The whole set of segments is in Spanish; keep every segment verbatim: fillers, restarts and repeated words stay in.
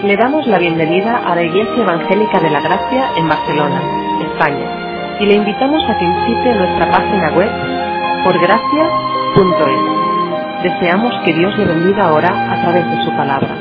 Le damos la bienvenida a la Iglesia Evangélica de la Gracia en Barcelona, España, y le invitamos a que visite nuestra página web por gracia punto es. Deseamos que Dios le bendiga ahora a través de su palabra.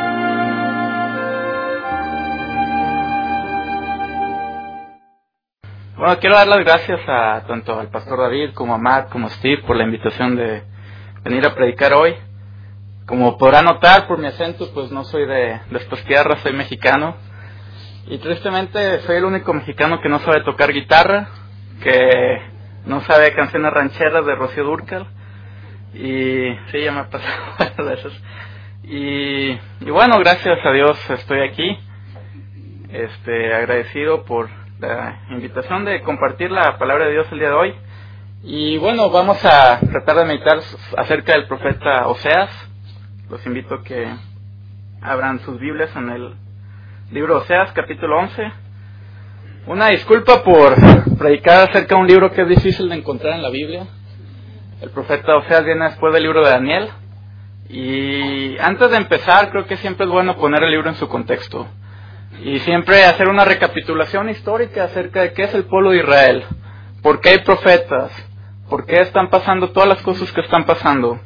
Bueno, quiero dar las gracias a tanto al pastor David como a Matt como a Steve por la invitación de venir a predicar hoy. Como podrán notar por mi acento, pues no soy de, de estas tierras, soy mexicano. Y tristemente soy el único mexicano que no sabe tocar guitarra, que no sabe canciones rancheras de Rocío Dúrcal. Y sí, ya me ha pasado veces. Y, y bueno, gracias a Dios estoy aquí, este, agradecido por la invitación de compartir la palabra de Dios el día de hoy. Y bueno, vamos a tratar de meditar acerca del profeta Oseas. Los invito a que abran sus Biblias en el libro de Oseas, capítulo once. Una disculpa por predicar acerca de un libro que es difícil de encontrar en la Biblia. El profeta Oseas viene después del libro de Daniel. Y antes de empezar, creo que siempre es bueno poner el libro en su contexto. Y siempre hacer una recapitulación histórica acerca de qué es el pueblo de Israel. ¿Por qué hay profetas? ¿Por qué están pasando todas las cosas que están pasando?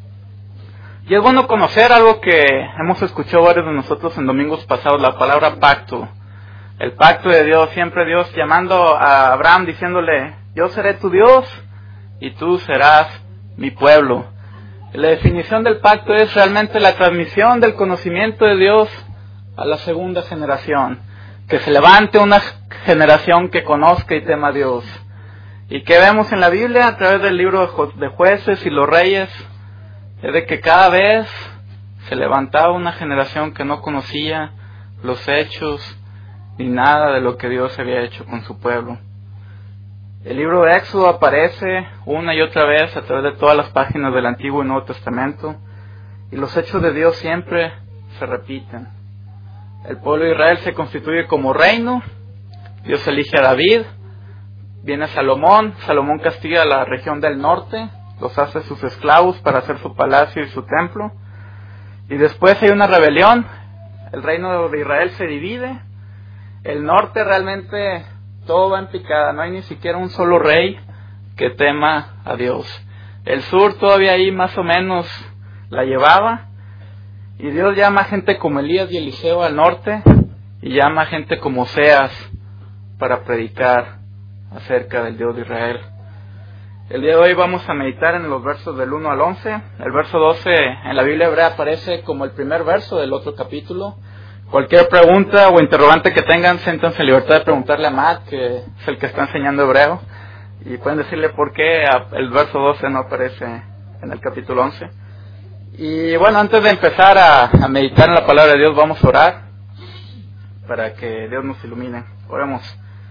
Y es bueno conocer algo que hemos escuchado varios de nosotros en domingos pasados, la palabra pacto. El pacto de Dios, siempre Dios llamando a Abraham diciéndole, yo seré tu Dios y tú serás mi pueblo. La definición del pacto es realmente la transmisión del conocimiento de Dios a la segunda generación. Que se levante una generación que conozca y tema a Dios. Y que vemos en la Biblia a través del libro de Jueces y los Reyes, es de que cada vez se levantaba una generación que no conocía los hechos ni nada de lo que Dios había hecho con su pueblo. El libro de Éxodo aparece una y otra vez a través de todas las páginas del Antiguo y Nuevo Testamento, y los hechos de Dios siempre se repiten. El pueblo de Israel se constituye como reino, Dios elige a David, viene Salomón, Salomón castiga a la región del norte, los hace sus esclavos para hacer su palacio y su templo. Y después hay una rebelión, el reino de Israel se divide, el norte realmente todo va en picada, no hay ni siquiera un solo rey que tema a Dios. El sur todavía ahí más o menos la llevaba, y Dios llama a gente como Elías y Eliseo al norte, y llama a gente como Oseas para predicar acerca del Dios de Israel. El día de hoy vamos a meditar en los versos del uno al once. El verso doce en la Biblia hebrea aparece como el primer verso del otro capítulo. Cualquier pregunta o interrogante que tengan, siéntanse en libertad de preguntarle a Matt, que es el que está enseñando hebreo. Y pueden decirle por qué el verso doce no aparece en el capítulo once. Y bueno, antes de empezar a, a meditar en la palabra de Dios, vamos a orar para que Dios nos ilumine. Oremos.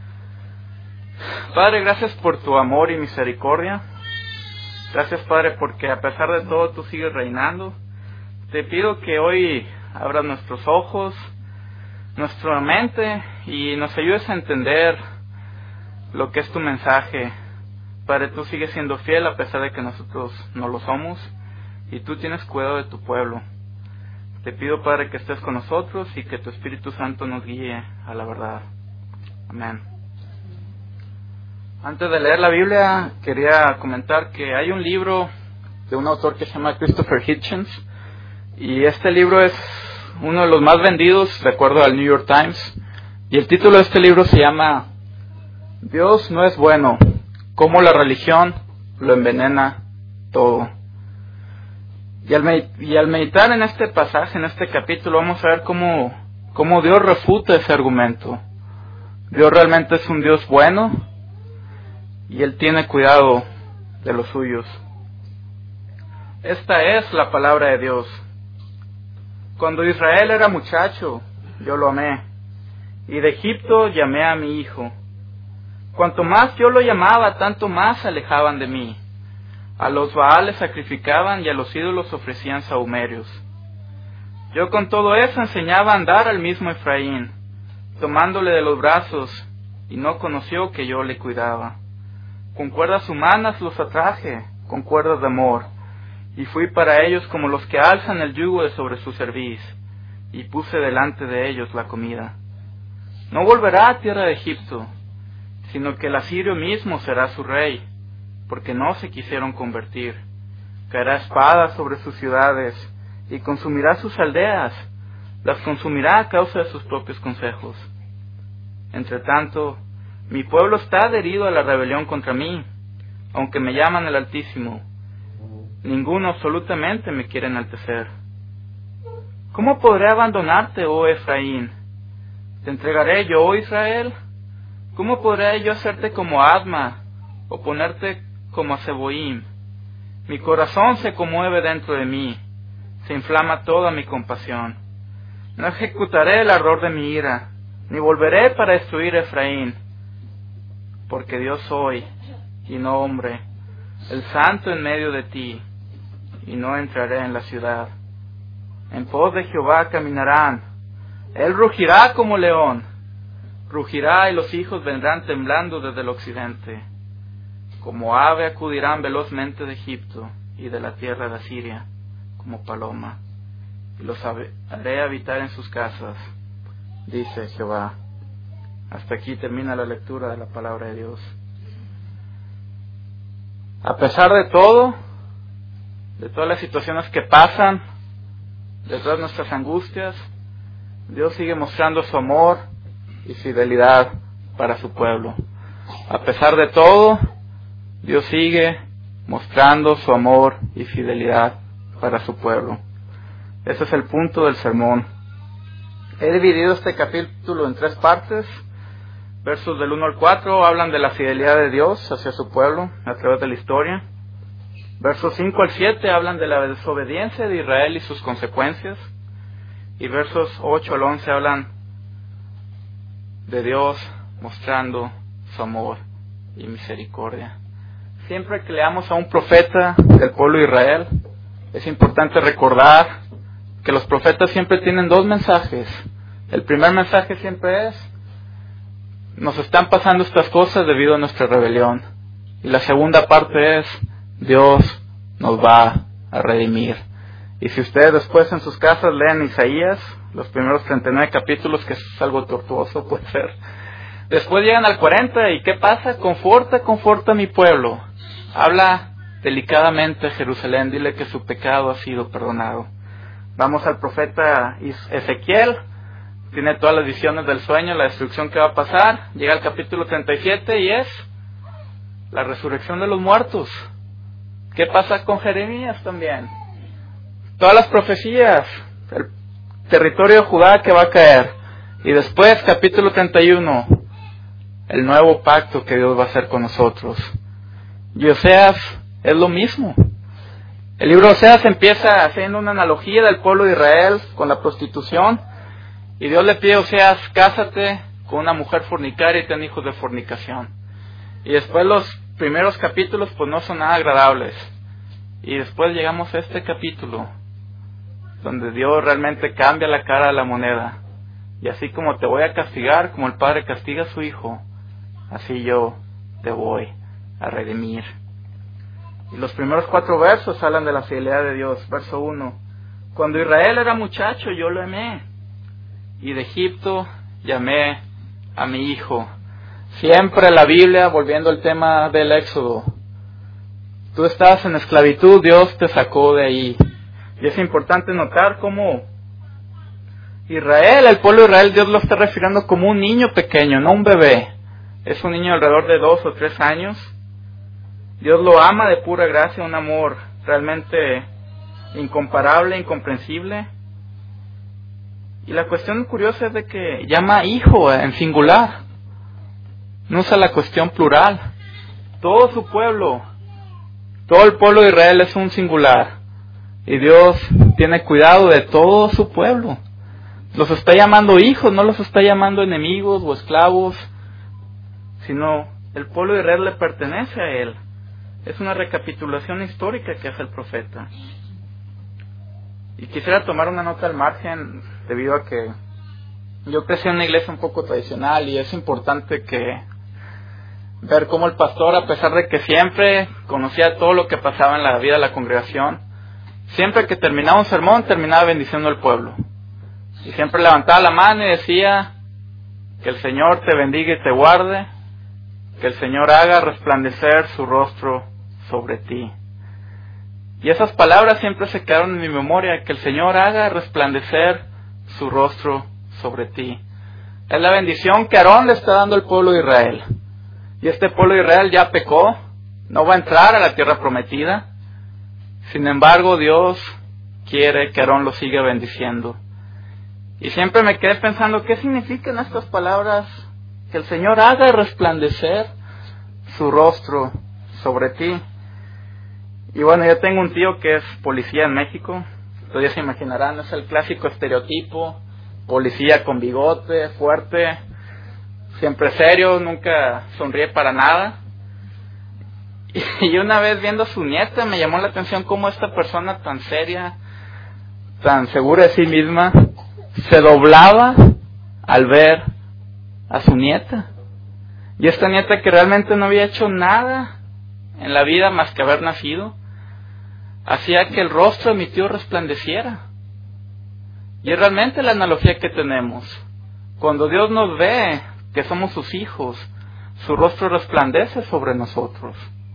Padre, gracias por tu amor y misericordia. Gracias, Padre, porque a pesar de todo tú sigues reinando. Te pido que hoy abras nuestros ojos, nuestra mente, y nos ayudes a entender lo que es tu mensaje. Padre, tú sigues siendo fiel a pesar de que nosotros no lo somos, y tú tienes cuidado de tu pueblo. Te pido, Padre, que estés con nosotros y que tu Espíritu Santo nos guíe a la verdad. Amén. Antes de leer la Biblia, quería comentar que hay un libro de un autor que se llama Christopher Hitchens, y este libro es uno de los más vendidos de acuerdo al New York Times, y el título de este libro se llama Dios no es bueno, cómo la religión lo envenena todo. Y al, med- y al meditar en este pasaje, en este capítulo, vamos a ver cómo, cómo Dios refuta ese argumento. Dios realmente es un Dios bueno, y Él tiene cuidado de los suyos. Esta es la palabra de Dios. Cuando Israel era muchacho, yo lo amé, y de Egipto llamé a mi hijo. Cuanto más yo lo llamaba, tanto más se alejaban de mí. A los Baales sacrificaban y a los ídolos ofrecían sahumerios. Yo con todo eso enseñaba a andar al mismo Efraín, tomándole de los brazos, y no conoció que yo le cuidaba. Con cuerdas humanas los atraje, con cuerdas de amor, y fui para ellos como los que alzan el yugo de sobre su cerviz, y puse delante de ellos la comida. No volverá a tierra de Egipto, sino que el asirio mismo será su rey, porque no se quisieron convertir. Caerá espada sobre sus ciudades, y consumirá sus aldeas, las consumirá a causa de sus propios consejos. Entre tanto, mi pueblo está adherido a la rebelión contra mí, aunque me llaman el Altísimo. Ninguno absolutamente me quiere enaltecer. ¿Cómo podré abandonarte, oh Efraín? ¿Te entregaré yo, oh Israel? ¿Cómo podré yo hacerte como Adma, o ponerte como a Zeboim? Mi corazón se conmueve dentro de mí, se inflama toda mi compasión. No ejecutaré el ardor de mi ira, ni volveré para destruir a Efraín, porque Dios soy, y no hombre, el santo en medio de ti, y no entraré en la ciudad. En pos de Jehová caminarán, él rugirá como león, rugirá y los hijos vendrán temblando desde el occidente. Como ave acudirán velozmente de Egipto y de la tierra de Asiria, como paloma, y los haré habitar en sus casas, dice Jehová. Hasta aquí termina la lectura de la palabra de Dios. A pesar de todo, de todas las situaciones que pasan, de todas nuestras angustias, Dios sigue mostrando su amor y fidelidad para su pueblo. A pesar de todo, Dios sigue mostrando su amor y fidelidad para su pueblo. Ese es el punto del sermón. He dividido este capítulo en tres partes. Versos del uno al cuatro hablan de la fidelidad de Dios hacia su pueblo a través de la historia. Versos cinco al siete hablan de la desobediencia de Israel y sus consecuencias. Y versos ocho al once hablan de Dios mostrando su amor y misericordia. Siempre que leamos a un profeta del pueblo de Israel, es importante recordar que los profetas siempre tienen dos mensajes. El primer mensaje siempre es: nos están pasando estas cosas debido a nuestra rebelión. Y la segunda parte es: Dios nos va a redimir. Y si ustedes después en sus casas leen Isaías, los primeros treinta y nueve capítulos, que es algo tortuoso puede ser, después llegan al cuarenta y ¿qué pasa? Conforta, conforta a mi pueblo. Habla delicadamente a Jerusalén, dile que su pecado ha sido perdonado. Vamos al profeta Ezequiel, tiene todas las visiones del sueño, la destrucción que va a pasar. Llega al capítulo treinta y siete y es la resurrección de los muertos. ¿Qué pasa con Jeremías también? Todas las profecías, el territorio de Judá que va a caer. Y después, capítulo treinta y uno, el nuevo pacto que Dios va a hacer con nosotros. Y Oseas es lo mismo. El libro de Oseas empieza haciendo una analogía del pueblo de Israel con la prostitución. Y Dios le pide a Oseas: cásate con una mujer fornicaria y ten hijos de fornicación. Y después los primeros capítulos pues no son nada agradables. Y después llegamos a este capítulo, donde Dios realmente cambia la cara de la moneda. Y así como te voy a castigar, como el padre castiga a su hijo, así yo te voy a redimir. Y los primeros cuatro versos hablan de la fidelidad de Dios. Verso uno: cuando Israel era muchacho, yo lo amé, y de Egipto llamé a mi hijo. Siempre la Biblia, volviendo al tema del Éxodo, tú estabas en esclavitud, Dios te sacó de ahí. Y es importante notar cómo Israel, el pueblo de Israel, Dios lo está refiriendo como un niño pequeño, no un bebé. Es un niño alrededor de dos o tres años. Dios lo ama de pura gracia, un amor realmente incomparable, incomprensible. Y la cuestión curiosa es de que llama hijo en singular. No usa la cuestión plural. Todo su pueblo, todo el pueblo de Israel es un singular. Y Dios tiene cuidado de todo su pueblo. Los está llamando hijos, no los está llamando enemigos o esclavos, sino el pueblo de Israel le pertenece a Él. Es una recapitulación histórica que hace el profeta. Y quisiera tomar una nota al margen, debido a que yo crecí en una iglesia un poco tradicional y es importante que ver cómo el pastor, a pesar de que siempre conocía todo lo que pasaba en la vida de la congregación, siempre que terminaba un sermón, terminaba bendiciendo al pueblo. Y siempre levantaba la mano y decía: que el Señor te bendiga y te guarde, que el Señor haga resplandecer su rostro sobre ti. Y esas palabras siempre se quedaron en mi memoria: que el Señor haga resplandecer su rostro sobre ti. Es la bendición que Aarón le está dando al pueblo de Israel. Y este pueblo de Israel ya pecó, no va a entrar a la tierra prometida. Sin embargo, Dios quiere que Aarón lo siga bendiciendo. Y siempre me quedé pensando, ¿qué significan estas palabras? Que el Señor haga resplandecer su rostro sobre ti. Y bueno, yo tengo un tío que es policía en México. Ustedes se imaginarán, es el clásico estereotipo: policía con bigote, fuerte, siempre serio, nunca sonríe para nada. Y una vez viendo a su nieta me llamó la atención cómo esta persona tan seria, tan segura de sí misma, se doblaba al ver a su nieta. Y esta nieta, que realmente no había hecho nada en la vida más que haber nacido, hacía que el rostro de mi tío resplandeciera. Y es realmente la analogía que tenemos. Cuando Dios nos ve que somos sus hijos, su rostro resplandece sobre nosotros.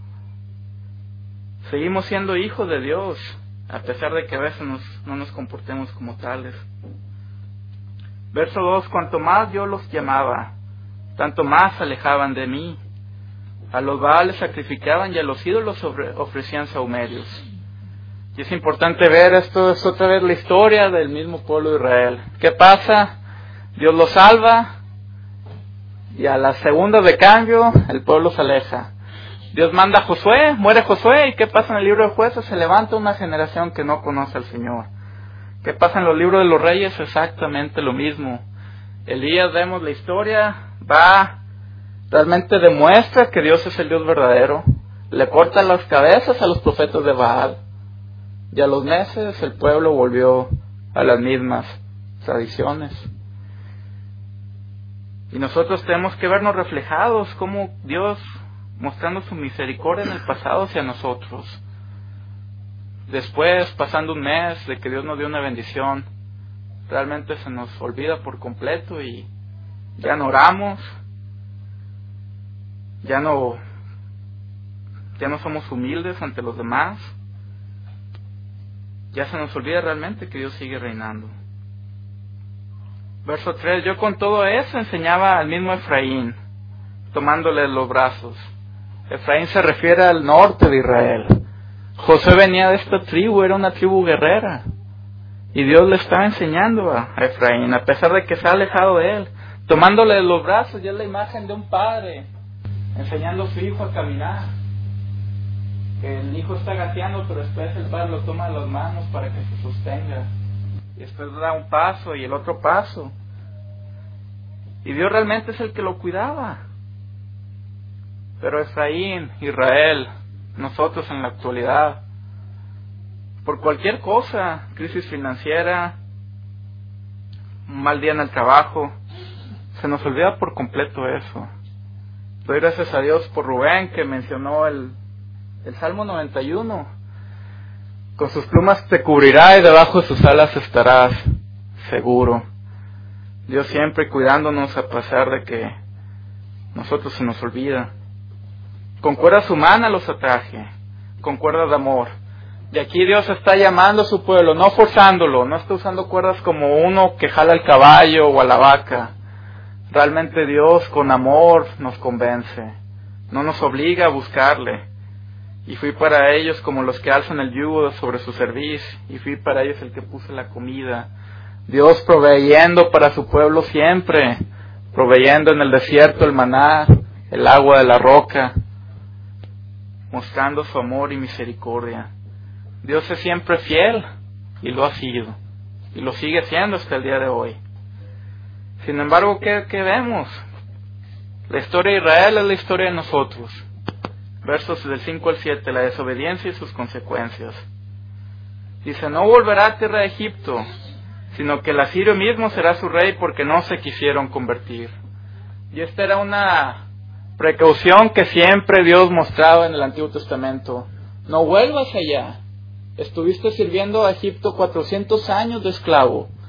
Seguimos siendo hijos de Dios, a pesar de que a veces nos, no nos comportemos como tales. Verso dos: cuanto más yo los llamaba, tanto más se alejaban de mí. A los Baales sacrificaban y a los ídolos sobre, ofrecían sahumerios. Y es importante ver, esto es otra vez la historia del mismo pueblo de Israel. ¿Qué pasa? Dios los salva y a las segundas de cambio el pueblo se aleja. Dios manda a Josué, muere Josué, ¿y qué pasa en el libro de Jueces? Se levanta una generación que no conoce al Señor. ¿Qué pasa en los libros de los reyes? Exactamente lo mismo. Elías, vemos la historia, va, realmente demuestra que Dios es el Dios verdadero, le corta las cabezas a los profetas de Baal, y a los meses el pueblo volvió a las mismas tradiciones. Y nosotros tenemos que vernos reflejados como Dios mostrando su misericordia en el pasado hacia nosotros. Después, pasando un mes de que Dios nos dio una bendición, realmente se nos olvida por completo y ya no oramos, ya no, ya no somos humildes ante los demás, ya se nos olvida realmente que Dios sigue reinando. Verso tres: yo con todo eso enseñaba al mismo Efraín, tomándole los brazos. Efraín se refiere al norte de Israel. José venía de esta tribu, era una tribu guerrera. Y Dios le estaba enseñando a Efraín, a pesar de que se ha alejado de él, tomándole de los brazos. Ya es la imagen de un padre enseñando a su hijo a caminar. Que el hijo está gateando, pero después el padre lo toma de las manos para que se sostenga. Y después da un paso y el otro paso. Y Dios realmente es el que lo cuidaba. Pero Efraín, Israel, nosotros en la actualidad, por cualquier cosa, crisis financiera, un mal día en el trabajo, se nos olvida por completo eso. Doy gracias a Dios por Rubén, que mencionó el, el Salmo noventa y uno. Con sus plumas te cubrirá y debajo de sus alas estarás seguro. Dios siempre cuidándonos a pesar de que nosotros se nos olvida. Con cuerdas humanas los atraje, con cuerdas de amor. Y aquí Dios está llamando a su pueblo, no forzándolo, no está usando cuerdas como uno que jala al caballo o a la vaca. Realmente Dios con amor nos convence, no nos obliga a buscarle. Y fui para ellos como los que alzan el yugo sobre su cerviz, y fui para ellos el que puse la comida. Dios proveyendo para su pueblo siempre, proveyendo en el desierto el maná, el agua de la roca, mostrando su amor y misericordia. Dios es siempre fiel, y lo ha sido, y lo sigue siendo hasta el día de hoy. Sin embargo, ¿qué, qué vemos? La historia de Israel es la historia de nosotros. Versos del cinco al siete, la desobediencia y sus consecuencias. Dice: no volverá a tierra de Egipto, sino que el asirio mismo será su rey, porque no se quisieron convertir. Y esta era una precaución que siempre Dios mostraba en el Antiguo Testamento. No vuelvas allá. Estuviste sirviendo a Egipto cuatrocientos años de esclavo.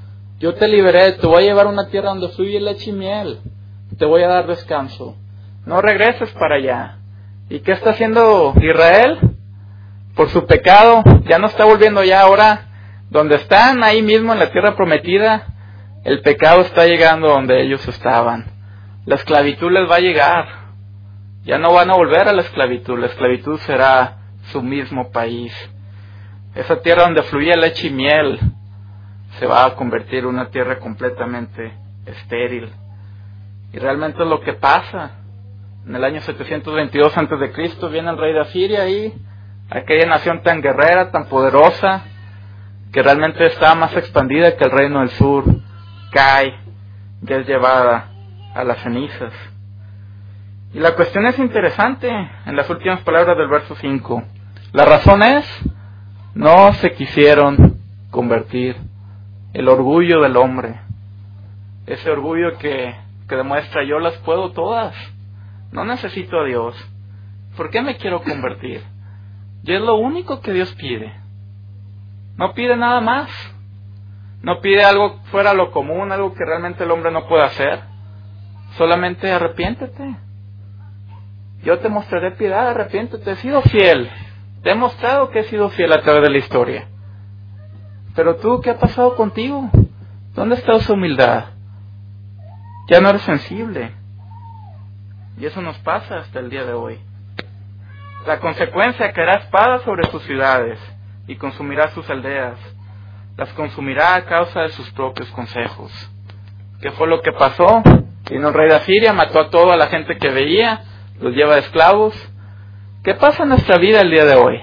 Yo te liberé, te voy a llevar a una tierra donde fluye leche y miel. Te voy a dar descanso. No regreses para allá. ¿Y qué está haciendo Israel? Por su pecado, ya no está volviendo ya ahora. Donde están, ahí mismo en la tierra prometida, el pecado está llegando donde ellos estaban. La esclavitud les va a llegar. Ya no van a volver a la esclavitud. La esclavitud será su mismo país. Esa tierra donde fluía leche y miel se va a convertir en una tierra completamente estéril. Y realmente es lo que pasa. En el año setecientos veintidós antes de Cristo viene el rey de Asiria y aquella nación tan guerrera, tan poderosa, que realmente estaba más expandida que el reino del sur, cae y es llevada a las cenizas. Y la cuestión es interesante en las últimas palabras del verso cinco. La razón es, no se quisieron convertir. El orgullo del hombre. Ese orgullo que, que demuestra, yo las puedo todas. No necesito a Dios. ¿Por qué me quiero convertir? Y es lo único que Dios pide. No pide nada más. No pide algo fuera de lo común, algo que realmente el hombre no puede hacer. Solamente arrepiéntete. Yo te mostraré piedad, arrepiéntete. He sido fiel. Te he mostrado que he sido fiel a través de la historia. Pero tú, ¿qué ha pasado contigo? ¿Dónde está esa humildad? Ya no eres sensible. Y eso nos pasa hasta el día de hoy. La consecuencia caerá espada sobre sus ciudades y consumirá sus aldeas. Las consumirá a causa de sus propios consejos. ¿Qué fue lo que pasó? Vino el rey de Asiria, mató a toda la gente que veía, los lleva de esclavos. ¿Qué pasa en nuestra vida el día de hoy?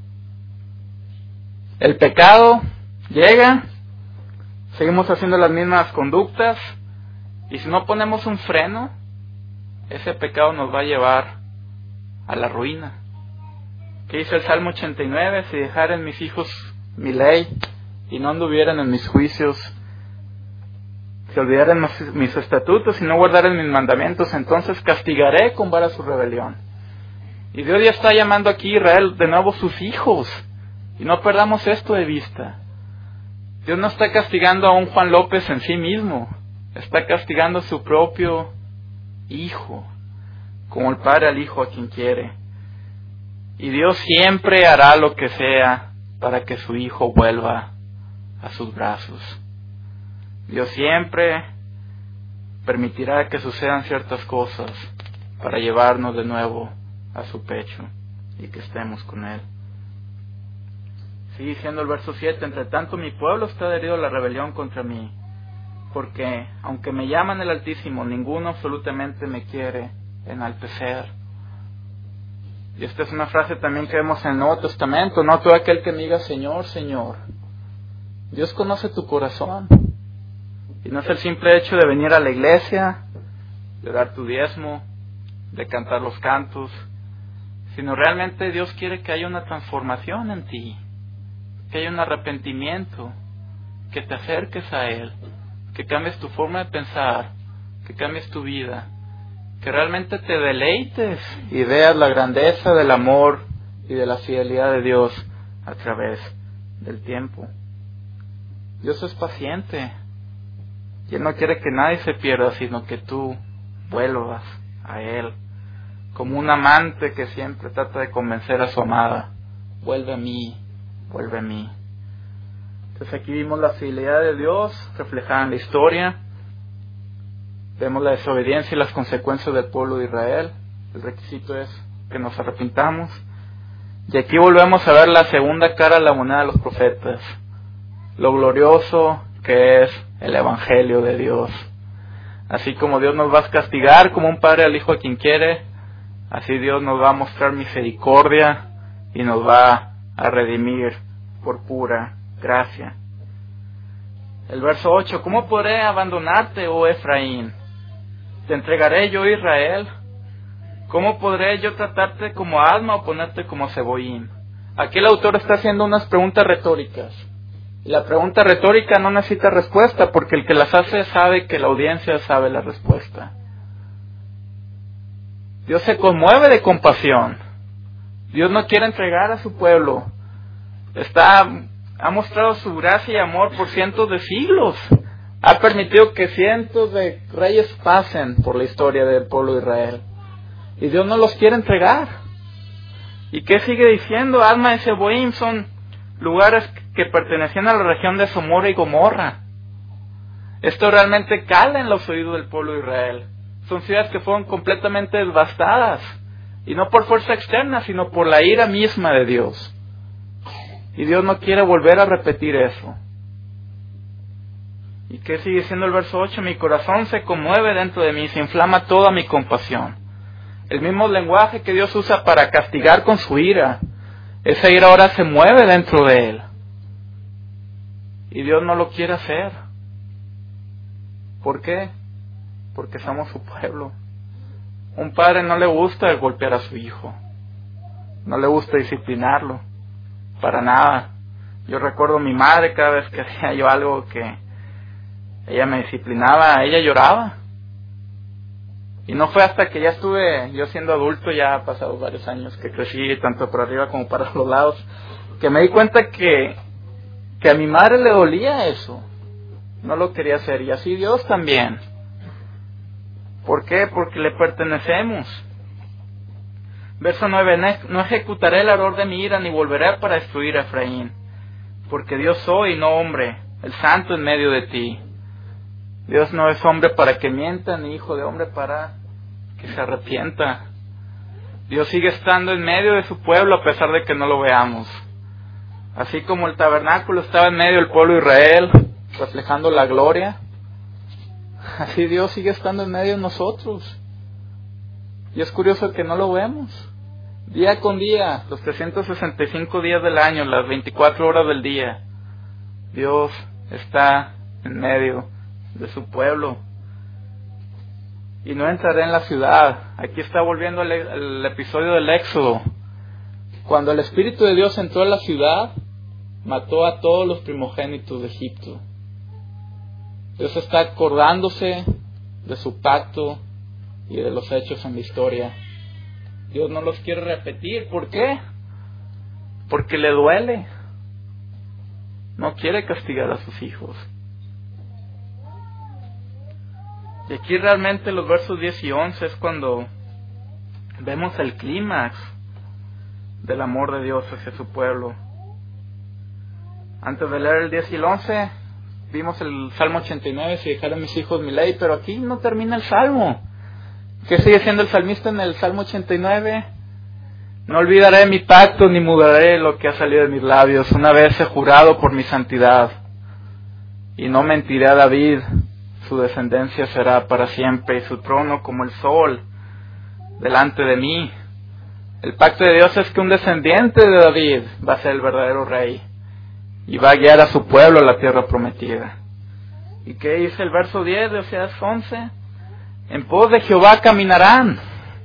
El pecado llega, seguimos haciendo las mismas conductas, y si no ponemos un freno, ese pecado nos va a llevar a la ruina. ¿Qué dice el Salmo ochenta y nueve? Si dejaren mis hijos mi ley, y no anduvieran en mis juicios, si olvidaren mis estatutos y no guardaren mis mandamientos, entonces castigaré con vara su rebelión. Y Dios ya está llamando aquí a Israel de nuevo sus hijos, y no perdamos esto de vista. Dios no está castigando a un Juan López en sí mismo, está castigando a su propio hijo, como el padre al hijo a quien quiere. Y Dios siempre hará lo que sea para que su hijo vuelva a sus brazos. Dios siempre permitirá que sucedan ciertas cosas para llevarnos de nuevo a su pecho y que estemos con Él. Sigue diciendo el verso siete, entre tanto mi pueblo está adherido a la rebelión contra mí, porque aunque me llaman el Altísimo, ninguno absolutamente me quiere enaltecer. Y esta es una frase también que vemos en el Nuevo Testamento, no todo aquel que me diga Señor, Señor. Dios conoce tu corazón. Y no es el simple hecho de venir a la iglesia, de dar tu diezmo, de cantar los cantos, sino realmente Dios quiere que haya una transformación en ti, que haya un arrepentimiento, que te acerques a Él, que cambies tu forma de pensar, que cambies tu vida, que realmente te deleites y veas la grandeza del amor y de la fidelidad de Dios a través del tiempo. Dios es paciente y Él no quiere que nadie se pierda, sino que tú vuelvas a Él, como un amante que siempre trata de convencer a su amada, vuelve a mí, vuelve a mí. Entonces aquí vimos la fidelidad de Dios reflejada en la historia, vemos la desobediencia y las consecuencias del pueblo de Israel. El requisito es que nos arrepintamos, y aquí volvemos a ver la segunda cara de la moneda de los profetas, lo glorioso que es el Evangelio de Dios. Así como Dios nos va a castigar como un padre al hijo a quien quiere, así Dios nos va a mostrar misericordia y nos va a redimir por pura gracia. El verso ocho, ¿cómo podré abandonarte, oh Efraín? ¿Te entregaré yo, Israel? ¿Cómo podré yo tratarte como asno o ponerte como cebollín? Aquí el autor está haciendo unas preguntas retóricas. Y la pregunta retórica no necesita respuesta, porque el que las hace sabe que la audiencia sabe la respuesta. Dios se conmueve de compasión. Dios no quiere entregar a su pueblo. Está, ha mostrado su gracia y amor por cientos de siglos Ha permitido que cientos de reyes pasen por la historia del pueblo de Israel. Y Dios no los quiere entregar. ¿Y qué sigue diciendo? Adma y Zeboim son lugares que pertenecían a la región de Somora y Gomorra. Esto realmente cala en los oídos del pueblo de Israel. Son ciudades que fueron completamente devastadas. Y no por fuerza externa, sino por la ira misma de Dios. Y Dios no quiere volver a repetir eso. ¿Y qué sigue diciendo el verso ocho? Mi corazón se conmueve dentro de mí, se inflama toda mi compasión. El mismo lenguaje que Dios usa para castigar con su ira, esa ira ahora se mueve dentro de él. Y Dios no lo quiere hacer. ¿Por qué? Porque somos su pueblo. Un padre no le gusta golpear a su hijo. No le gusta disciplinarlo. Para nada. Yo recuerdo a mi madre cada vez que hacía yo algo que ella me disciplinaba, ella lloraba. Y no fue hasta que ya estuve, yo siendo adulto, ya ha pasado varios años, que crecí tanto por arriba como para los lados, que me di cuenta que, que a mi madre le dolía eso. No lo quería hacer. Y así Dios también. ¿Por qué? Porque le pertenecemos. Verso nueve. No ejecutaré el ardor de mi ira, ni volveré para destruir a Efraín. Porque Dios soy, no hombre, el santo en medio de ti. Dios no es hombre para que mienta, ni hijo de hombre para que se arrepienta. Dios sigue estando en medio de su pueblo a pesar de que no lo veamos. Así como el tabernáculo estaba en medio del pueblo de Israel, reflejando la gloria, así Dios sigue estando en medio de nosotros. Y es curioso que no lo vemos. Día con día, los trescientos sesenta y cinco días del año, las veinticuatro horas del día, Dios está en medio de su pueblo. Y no entraré en la ciudad. Aquí está volviendo el, el episodio del Éxodo. Cuando el Espíritu de Dios entró en la ciudad, mató a todos los primogénitos de Egipto. Dios está acordándose de su pacto y de los hechos en la historia. Dios no los quiere repetir. ¿Por qué? Porque le duele. No quiere castigar a sus hijos. Y aquí realmente los versos diez y once es cuando vemos el clímax del amor de Dios hacia su pueblo. Antes de leer el diez y el once, vimos el Salmo ochenta y nueve, si dejaron mis hijos mi ley, pero aquí no termina el Salmo. ¿Qué sigue siendo el salmista en el Salmo ochenta y nueve? No olvidaré mi pacto, ni mudaré lo que ha salido de mis labios. Una vez he jurado por mi santidad, y no mentiré a David. Su descendencia será para siempre, y su trono como el sol delante de mí. El pacto de Dios es que un descendiente de David va a ser el verdadero rey, y va a guiar a su pueblo a la tierra prometida. ¿Y qué dice el verso diez de Oseas once? En pos de Jehová caminarán.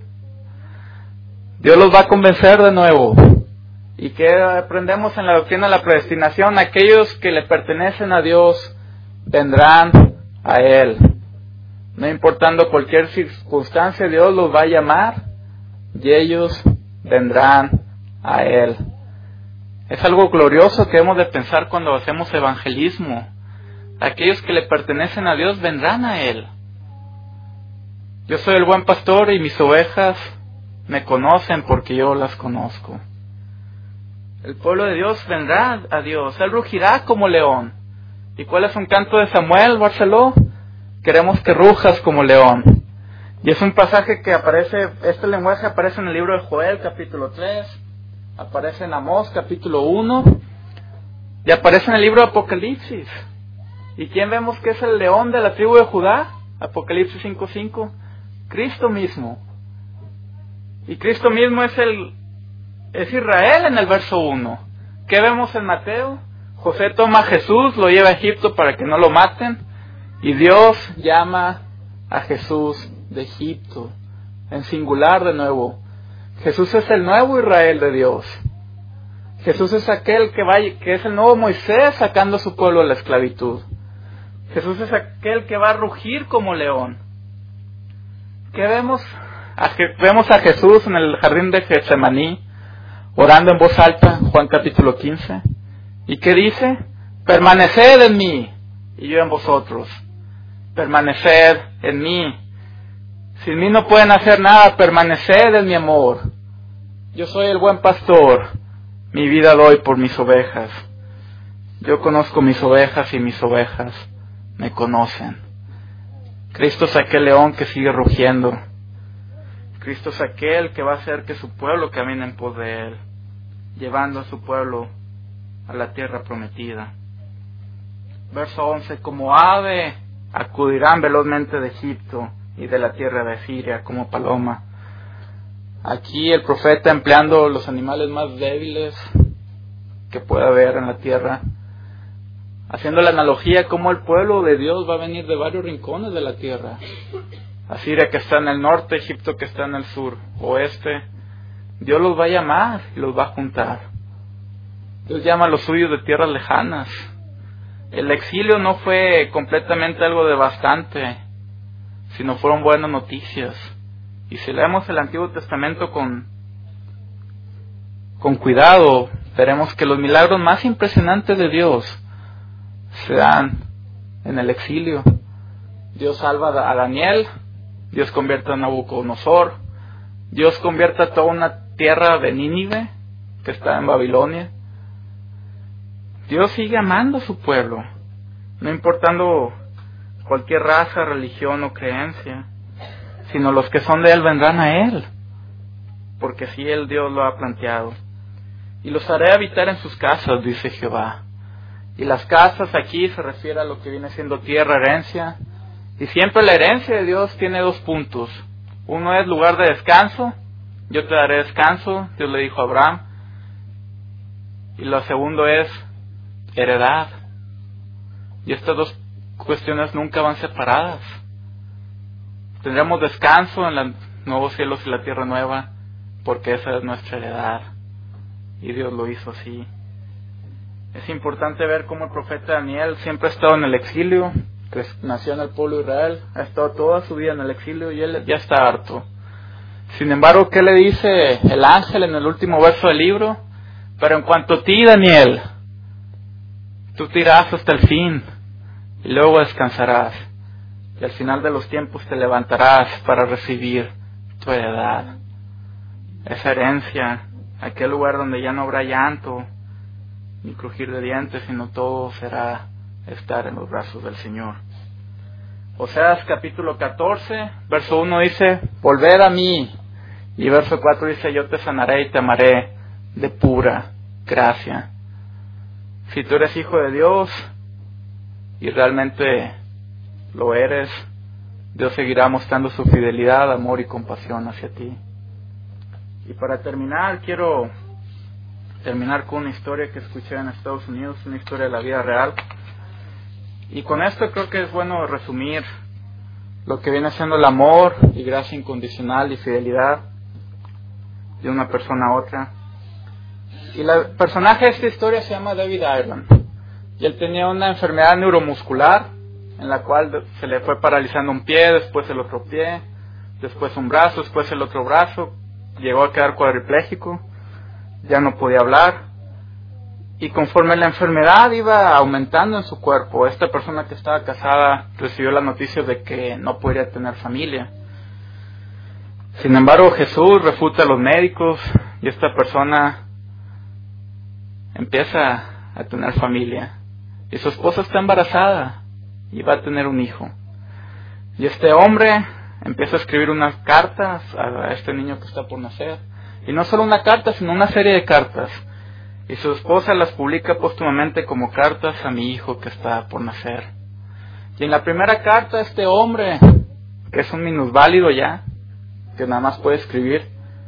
Dios los va a convencer de nuevo. ¿Y qué aprendemos en la doctrina de la predestinación? Aquellos que le pertenecen a Dios vendrán a Él. No importando cualquier circunstancia, Dios los va a llamar y ellos vendrán a Él. Es algo glorioso que hemos de pensar cuando hacemos evangelismo. Aquellos que le pertenecen a Dios vendrán a Él. Yo soy el buen pastor y mis ovejas me conocen porque yo las conozco. El pueblo de Dios vendrá a Dios. Él rugirá como león. ¿Y cuál es un canto de Samuel, Barceló? Queremos que rujas como león. Y es un pasaje que aparece, este lenguaje aparece en el libro de Joel, capítulo tres, aparece en Amós, capítulo uno, y aparece en el libro de Apocalipsis. ¿Y quién vemos que es el león de la tribu de Judá? Apocalipsis cinco cinco. Cristo mismo. Y Cristo mismo es el es Israel en el verso uno. ¿Qué vemos en Mateo? José toma a Jesús, lo lleva a Egipto para que no lo maten, y Dios llama a Jesús de Egipto, en singular de nuevo. Jesús es el nuevo Israel de Dios. Jesús es aquel que va, que es el nuevo Moisés sacando a su pueblo de la esclavitud. Jesús es aquel que va a rugir como león. ¿Qué vemos? A, vemos a Jesús en el jardín de Getsemaní, orando en voz alta, Juan capítulo quince. ¿Y qué dice? Permaneced en mí, y yo en vosotros. permaneced en mí. Sin mí no pueden hacer nada, permaneced en mi amor. Yo soy el buen pastor, mi vida doy por mis ovejas. Yo conozco mis ovejas y mis ovejas me conocen. Cristo es aquel león que sigue rugiendo. Cristo es aquel que va a hacer que su pueblo camine en pos de Él, llevando a su pueblo a la tierra prometida. Verso once, como ave acudirán velozmente de Egipto y de la tierra de Siria como paloma. Aquí el profeta empleando los animales más débiles que pueda haber en la tierra, haciendo la analogía como el pueblo de Dios va a venir de varios rincones de la tierra. Asiria que está en el norte, Egipto que está en el sur, oeste. Dios los va a llamar y los va a juntar. Dios llama a los suyos de tierras lejanas. El exilio no fue completamente algo devastante, sino fueron buenas noticias. Y si leemos el Antiguo Testamento con, con cuidado, veremos que los milagros más impresionantes de Dios se dan en el exilio. Dios salva a Daniel, Dios convierte a Nabucodonosor, Dios convierte a toda una tierra de Nínive que está en Babilonia. Dios sigue amando a su pueblo, no importando cualquier raza, religión o creencia, sino los que son de Él vendrán a Él, porque así el Dios lo ha planteado. Y los haré habitar en sus casas, dice Jehová. Y las casas aquí se refiere a lo que viene siendo tierra, herencia. Y siempre la herencia de Dios tiene dos puntos. Uno es lugar de descanso. Yo te daré descanso, Dios le dijo a Abraham. Y lo segundo es heredad. Y estas dos cuestiones nunca van separadas. Tendremos descanso en los nuevos cielos y la tierra nueva, porque esa es nuestra heredad. Y Dios lo hizo así. Es importante ver cómo el profeta Daniel siempre ha estado en el exilio, que nació en el pueblo de Israel, ha estado toda su vida en el exilio y él ya está harto. Sin embargo, ¿qué le dice el ángel en el último verso del libro? Pero en cuanto a ti, Daniel, tú te irás hasta el fin y luego descansarás. Y al final de los tiempos te levantarás para recibir tu heredad. Esa herencia, aquel lugar donde ya no habrá llanto ni crujir de dientes, sino todo será estar en los brazos del Señor. Oseas capítulo catorce, verso uno dice, volved a mí. Y verso cuatro dice, yo te sanaré y te amaré de pura gracia. Si tú eres hijo de Dios y realmente lo eres, Dios seguirá mostrando su fidelidad, amor y compasión hacia ti. Y para terminar, quiero terminar con una historia que escuché en Estados Unidos, una historia de la vida real. Y con esto creo que es bueno resumir lo que viene siendo el amor y gracia incondicional y fidelidad de una persona a otra. Y el personaje de esta historia se llama David Ireland. Y él tenía una enfermedad neuromuscular en la cual se le fue paralizando un pie, después el otro pie, después un brazo, después el otro brazo. Llegó a quedar cuadripléjico, ya no podía hablar. Y conforme la enfermedad iba aumentando en su cuerpo, esta persona que estaba casada recibió la noticia de que no podría tener familia. Sin embargo, Jesús refuta a los médicos y esta persona empieza a tener familia. Y su esposa está embarazada y va a tener un hijo. Y este hombre empieza a escribir unas cartas a este niño que está por nacer. Y no solo una carta, sino una serie de cartas. Y su esposa las publica póstumamente como cartas a mi hijo que está por nacer. Y en la primera carta, este hombre, que es un minusválido ya, que nada más puede escribir,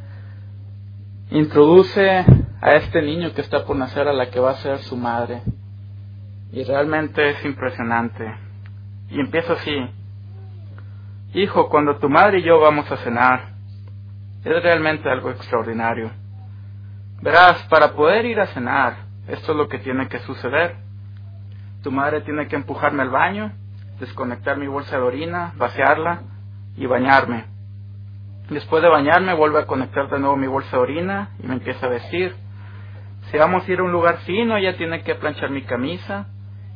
introduce a este niño que está por nacer a la que va a ser su madre. Y realmente es impresionante. Y empieza así: hijo, cuando tu madre y yo vamos a cenar, es realmente algo extraordinario. Verás, para poder ir a cenar, esto es lo que tiene que suceder. Tu madre tiene que empujarme al baño, desconectar mi bolsa de orina, vaciarla y bañarme. Después de bañarme, vuelve a conectar de nuevo mi bolsa de orina y me empieza a vestir. Si vamos a ir a un lugar fino, ella tiene que planchar mi camisa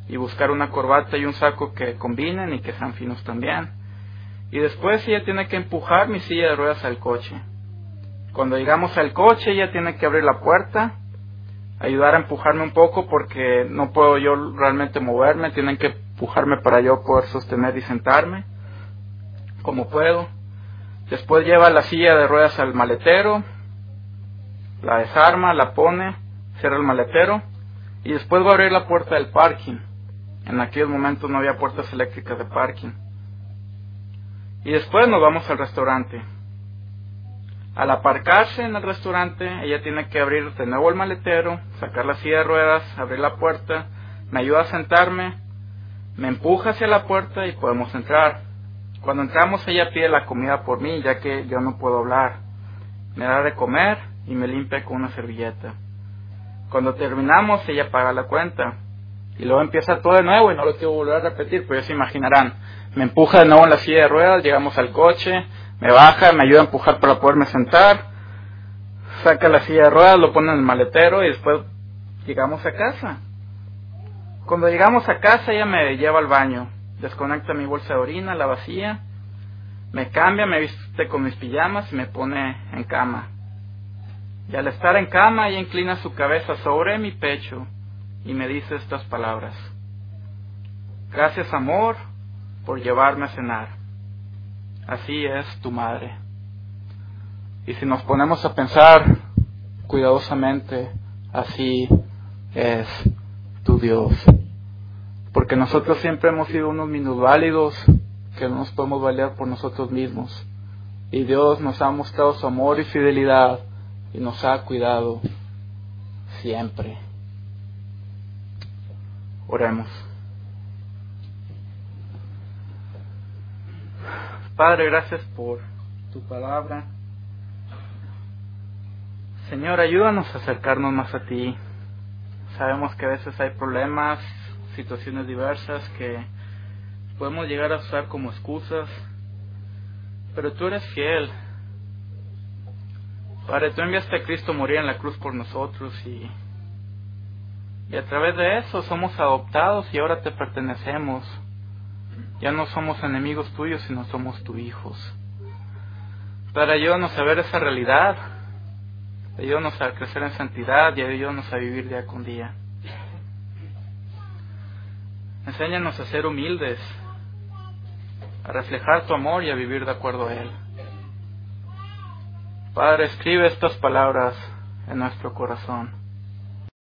y buscar una corbata y un saco que combinen y que sean finos también. Y después ella tiene que empujar mi silla de ruedas al coche. Cuando llegamos al coche, ella tiene que abrir la puerta, ayudar a empujarme un poco porque no puedo yo realmente moverme, tienen que empujarme para yo poder sostener y sentarme como puedo. Después lleva la silla de ruedas al maletero, la desarma, la pone, cierra el maletero y después va a abrir la puerta del parking. En aquellos momentos no había puertas eléctricas de parking. Y después nos vamos al restaurante. Al aparcarse en el restaurante, ella tiene que abrir de nuevo el maletero, sacar la silla de ruedas, abrir la puerta, me ayuda a sentarme, me empuja hacia la puerta y podemos entrar. Cuando entramos, ella pide la comida por mí, ya que yo no puedo hablar. Me da de comer y me limpia con una servilleta. Cuando terminamos, ella paga la cuenta. Y luego empieza todo de nuevo y no lo quiero volver a repetir, pero ya se imaginarán. Me empuja de nuevo en la silla de ruedas, llegamos al coche, me baja, me ayuda a empujar para poderme sentar, saca la silla de ruedas, lo pone en el maletero y después llegamos a casa. Cuando llegamos a casa, ella me lleva al baño, desconecta mi bolsa de orina, la vacía, me cambia, me viste con mis pijamas y me pone en cama. Y al estar en cama, ella inclina su cabeza sobre mi pecho y me dice estas palabras: gracias, amor, por llevarme a cenar. Así es tu madre. Y si nos ponemos a pensar cuidadosamente, así es tu Dios. Porque nosotros siempre hemos sido unos minusválidos que no nos podemos valer por nosotros mismos. Y Dios nos ha mostrado su amor y fidelidad y nos ha cuidado siempre. Oremos. Padre, gracias por tu palabra. Señor, ayúdanos a acercarnos más a ti. Sabemos que a veces hay problemas, situaciones diversas que podemos llegar a usar como excusas, pero tú eres fiel. Padre, tú enviaste a Cristo a morir en la cruz por nosotros y, y a través de eso somos adoptados y ahora te pertenecemos. Ya no somos enemigos tuyos, sino somos tus hijos. Padre, ayúdanos a ver esa realidad. Ayúdanos a crecer en santidad y ayúdanos a vivir día con día. Enséñanos a ser humildes, a reflejar tu amor y a vivir de acuerdo a él. Padre, escribe estas palabras en nuestro corazón.